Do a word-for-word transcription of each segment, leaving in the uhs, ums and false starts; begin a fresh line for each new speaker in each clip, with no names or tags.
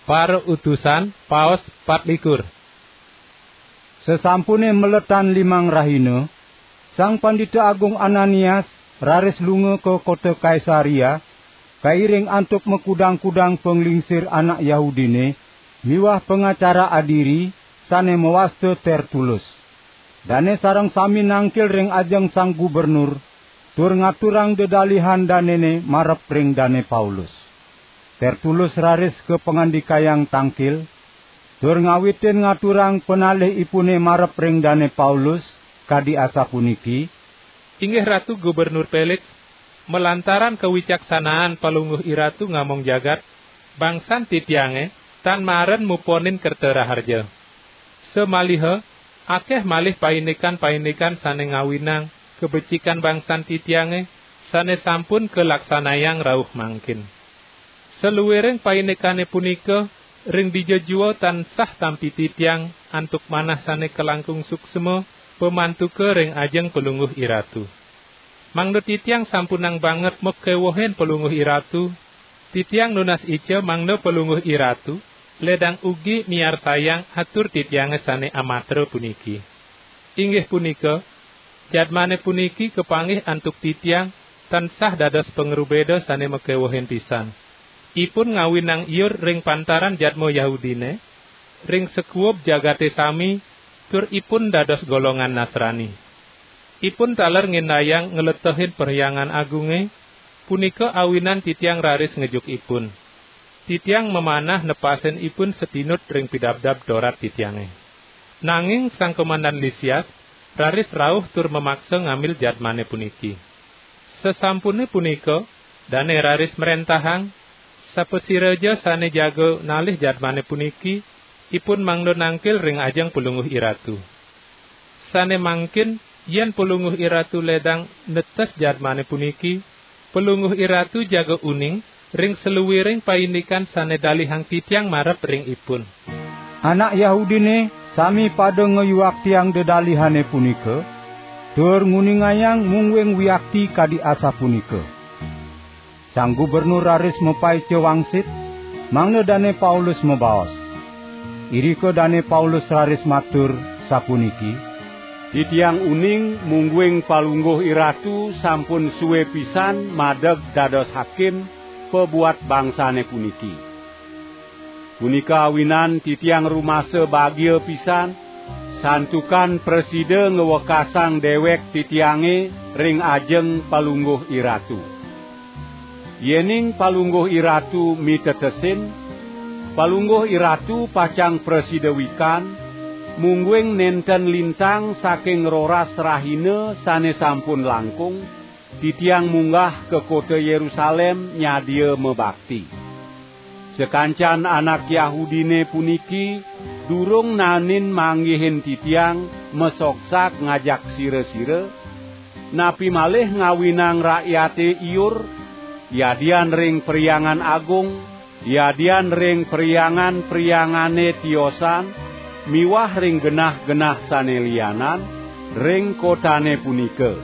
Para utusan Paus patlikur.
Sesampune meletan limang rahina, Sang Pandita Agung Ananias raris lunga ke kota Kaisaria, kairing antuk mekudang-kudang penglingsir anak Yahudine, miwah pengacara adiri, sane mewaste Tertulus. Dane sareng sami nangkil ring ajeng sang gubernur, tur ngaturang dedalihan danene marep ring dane Paulus. Tertulus raris ke pengandikayang tangkil, tur ngawitin ngaturang penalih ipune marep ring dane Paulus, kadi asa puniki,
Inggih Ratu Gubernur Felix, melantaran kewicaksanaan palungguh iratu ngamong jagat, bangsan titiange, tan maren muponin kertera harja. Semalihe, akeh malih painikan-painikan sane ngawinang, kebecikan bangsan titiange, sane sampun kelaksanayang rauh mangkin. Seluwiring painikane punika, ring dijejuo tansah tampi titiang, antuk manah sane kelangkung suksema, pemantuke ring ajeng pelungguh iratu. Mangno titiang sampunang banget mekewohen pelungguh iratu, titiang nunas ice mangno pelungguh iratu, ledang ugi miar sayang hatur titiange sane amatre puniki. Inggih punika, jadmane puniki kepanggih antuk titiang, tansah dados pengerubeda sane mekewohen pisan. Ipun ngawinang iur ring pantaran jadmo Yahudine, ring sekuob jagate sami, tur ipun dados golongan Nasrani. Ipun taler ngendayang ngeletehin perhyangan agunge, punika awinan titiang raris ngejuk ipun. Titiang memanah nepasen ipun setinut ring pidabdab dorat titiange. Nanging sang komandan Lisias, raris rauh tur memaksa ngambil jadmane puniki. Sesampune punika, dane raris merentahang, sapesireja sane jago nalih jadmane puniki, ipun mangdo nangkil ring ajeng pelungguh iratu. Sane mangkin, yen pelungguh iratu ledang netes jadmane puniki, pelungguh iratu jago uning, ring seluwiring paindikan sane dalihang titiang marep ring ipun.
Anak Yahudine sami pada ngeyuak tiang dedalihane punika, tur nguningayang mungwing wiakti kadi asa punika. Sang gubernur raris mepai cewangsit, mangna dane Paulus mebaos. Iriko dane Paulus raris matur sapuniki,
Titiang uning mungguing palungguh iratu sampun suwe pisan madeg dados hakim pebuat bangsane puniki. Punika awinan titiang rumase bagia pisan, santukan preside ngewekasang dewek titiange ring ajeng palungguh iratu. Yening palungguh iratu mitetesin, palungguh iratu pacang presidewikan, mungguing nenten lintang saking roras rahine sane sampun langkung, titiang munggah ke kota Yerusalem nyadia mebakti. Sekancan anak Yahudine puniki, durung nanin manggihin titiang mesoksak ngajak sire-sire, napi malih ngawinang rakyate iur, yadian ring periangan agung, yadian ring periangan-periangane tiosan, miwah ring genah-genah sane lianan, ring kotane punika.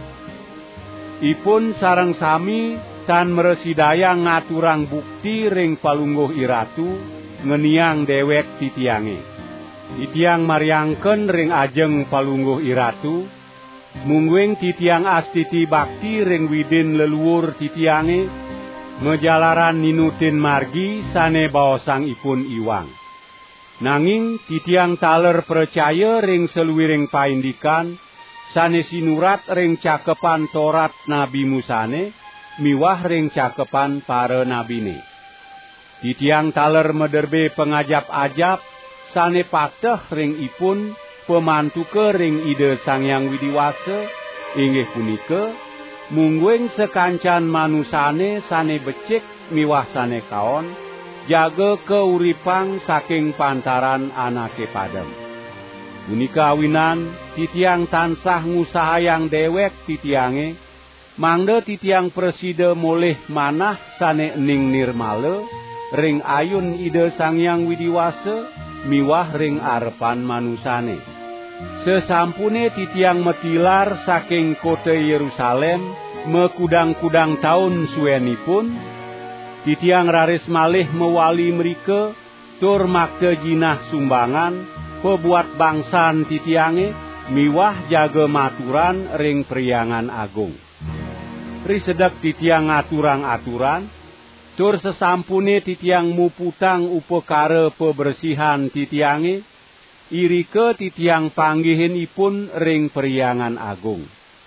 Ipun sareng sami tan meresidayang ngaturang bukti ring palungguh iratu, ngeniang dewek titiange. Titiang mariangken ring ajeng palungguh iratu, mungguing titiang astiti bakti ring widin leluhur titiange, ngejalaran ninutin margi sane baosang ipun iwang. Nanging titiang taler percaya ring seluwiring paindikan, sane sinurat ring cakepan Torat Nabi Musane, miwah ring cakepan para nabine. Titiang taler mederbe pengajap-ajap, sane pateh ring ipun, pemantuke ring ide Sang Hyang Widiwasa, inggih punika, mungguing sekancan manusane sane becik miwah sane kaon, jaga keuripang saking pantaran anake padem. Punika awinan titiang tansah ngusahayang dewek titiange, mangda titiang preside moleh manah sane ening nirmale, ring ayun ide Sang Hyang Widiwasa, miwah ring arepan manusane. Sesampune titiang metilar saking kota Yerusalem, mekudang-kudang taun suwenipun, titiang raris malih mewali mrike, tur makte jinah sumbangan pebuat bangsan titiange miwah jaga maturan ring priangan agung. Risedek titiang aturang aturan, tur sesampune titiang muputang upekara pebersihan titiange, irike titiang panggihinipun ring priangan agung.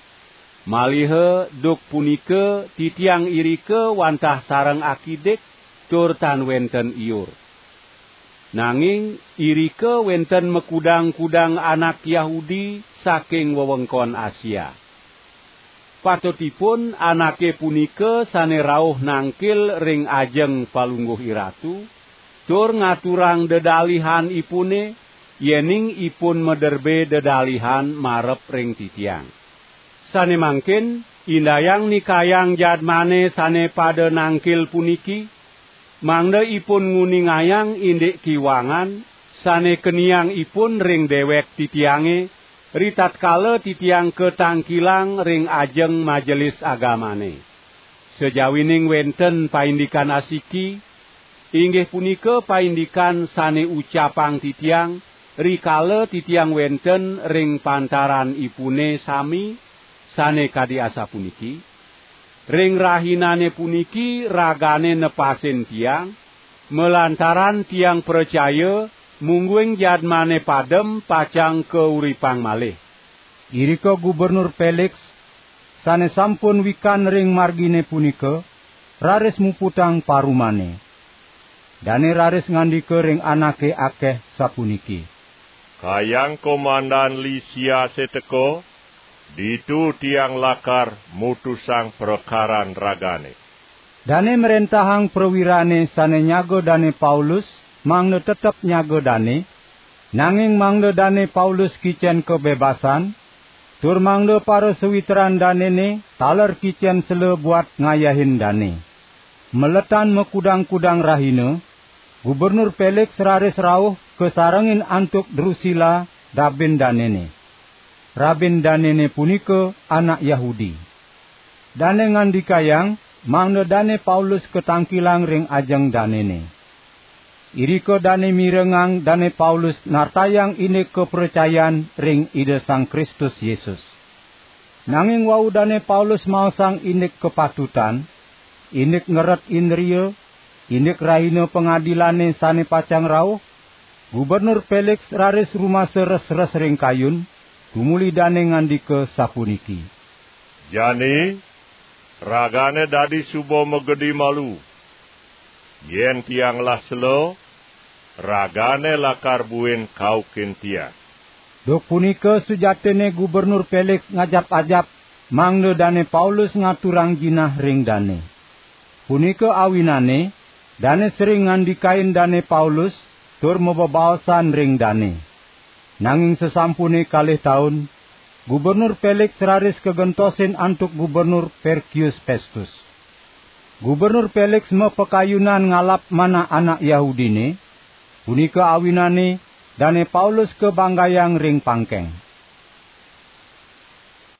Malihe duk punike titiang irike wantah sareng akidik tur tan wenten iur. Nanging irike wenten mekudang-kudang anak Yahudi saking wewengkon Asia. Patutipun anake punike sane rauh nangkil ring ajeng palungguh iratu, tur ngaturang dedalihan ipune, yening ipun mederbe dedalihan marep ring titiang. Sane mangkin, indayang nikayang jadmane sane pada nangkil puniki, mangda ipun nguningayang indik kiwangan, sane keniang ipun ring dewek titiange, ritat kala titiang ketangkilang ring ajeng majelis agamane. Sejawining wenten paindikan asiki, inggih punika paindikan sane ucapang titiang, rikala titiang wenten ring pantaran ipune sami, sane kadi asa puniki. Ring rahinane puniki ragane nepasin tiang, melantaran tiang percaya, mungguing jadmane padem pacang keuripang malih.
Irika Gubernur Felix sane sampun wikan ring margine punika raris muputang parumane. Dane raris ngandika ring anake akeh sapuniki.
Kayang komandan Lisia seteko, ditu tiang lakar mutusang perkaran ragane.
Dane merentahang perwirane sane nyago dane Paulus, mangda tetep nyago dane, nanging mangda dane Paulus kicen kebebasan, tur mangda para sewiteran danene taler kicen sele buat ngayahin dane. Meletan mekudang-kudang rahina, Gubernur Felix raris rauh kesarengin antuk Drusila Rabin danene. Rabin danene punika anak Yahudi. Dane ngandikayang, mangda dane Paulus ketangkilang ring ajeng danene. Iriko dane mirengang dane Paulus nartayang inik kepercayaan ring ide Sang Kristus Yesus. Nanging wau dane Paulus mau sang inik kepatutan, inik ngeret indriya, inik rahina pengadilane sane pacang rauh, Gubernur Felix raris rumah seres-res ring kayun, tumuli dane ngandika sapuniki.
Jani, ragane dadi subo megedi malu. Yen tiang lah selo, ragane lakar buin kau kintia.
Dok punika sejatene Gubernur Felix ngajap-ajap, mangda dane Paulus ngaturang jinah ring dane. Punika awinane, dane sering ngandikain dane Paulus, tur mebebaosan ring dane. Nanging sesampune kalih taun, Gubernur Felix raris kegentosin antuk Gubernur Perkius Festus. Gubernur Felix mepekayunan ngalap mana anak Yahudine, punika awinane dane Paulus kebanggayang ring pangkeng.